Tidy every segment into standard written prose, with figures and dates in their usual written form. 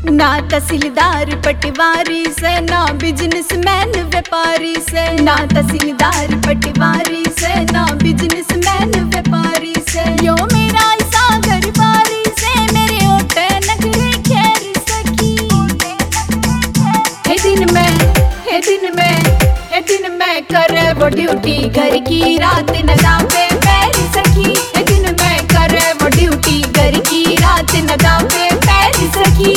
ना तहसीलदार पटवारी से, ना बिजनेसमैन व्यापारी से, ना तहसीलदार पटवारी से, ना बिजनेसमैन व्यापारी से। यो मेरा सागर बारी से मेरे ओटे नगरे खैर सखी। हे दिन में करे वो ड्यूटी घर की, रात न दावे पैर सखी। हे दिन में करे वो ड्यूटी घर की, रात न दावे पैर सखी।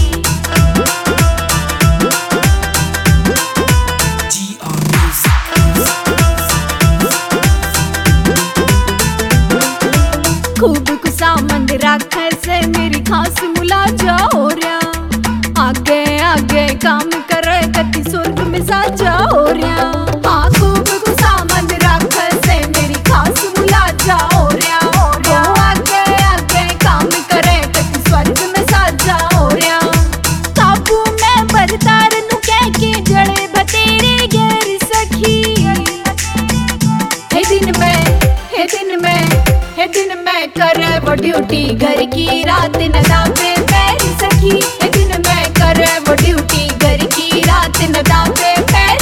खूब कुसामंद राखे से मेरी खास मुलाजा हो रहा। आगे आगे काम करे कति स्वर्ग में साजा हो रहा। हाँ खूब कुसामंद राखे से मेरी खास मुलाजा हो रहा। आगे आगे काम करे कति स्वर्ग में साजा हो रहा। काबू में बरतार नु कह के जड़े बतेरे गैर सखी। हे दिन में करे वो ड्यूटी घर की, रात न दावे पैर सखी। हे दिन में करे वो ड्यूटी घर की, रात न दावे पैर।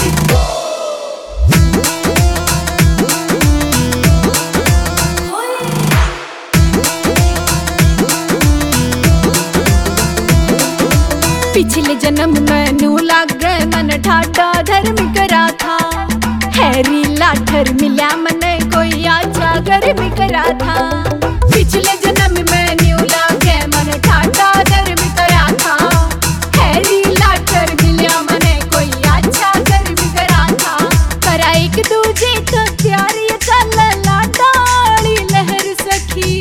पिछले जन्म में नू लाग गए मन ठाडा धर्म करा था। हैरी लाठर मिला मने कोई आजा गर्म करा था। पिछले जन्म में न्यू लागे मन ठाडा धर्म करा था। हैरी लाठर मिला मने कोई आजा गर्म करा था। करा एक दूजे तो प्यार ये चल लाडाली लहर सखी।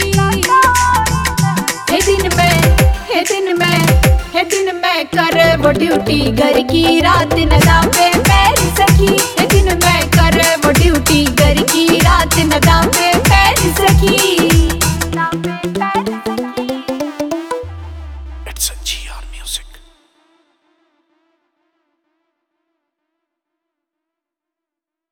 हे दिन में करे वो ड्यूटी घर की, रात न दावे पैर सखी। हे दिन में करे वो ड्यूटी घर की,